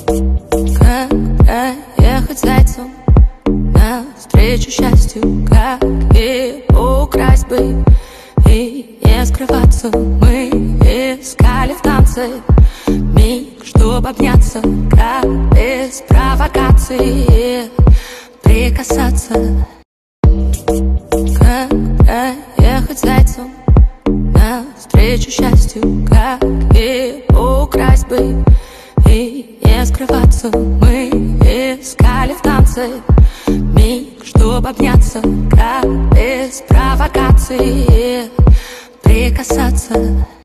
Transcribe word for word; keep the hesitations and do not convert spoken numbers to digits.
Как проехать зайцем навстречу счастью, как его украсть бы и не скрываться. Мы искали в танце миг, чтобы обняться, как без провокации прикасаться. Как проехать зайцем навстречу счастью, как его украсть бы и не скрываться. Мы искали в танце миг, чтобы обняться, как без провокации прикасаться.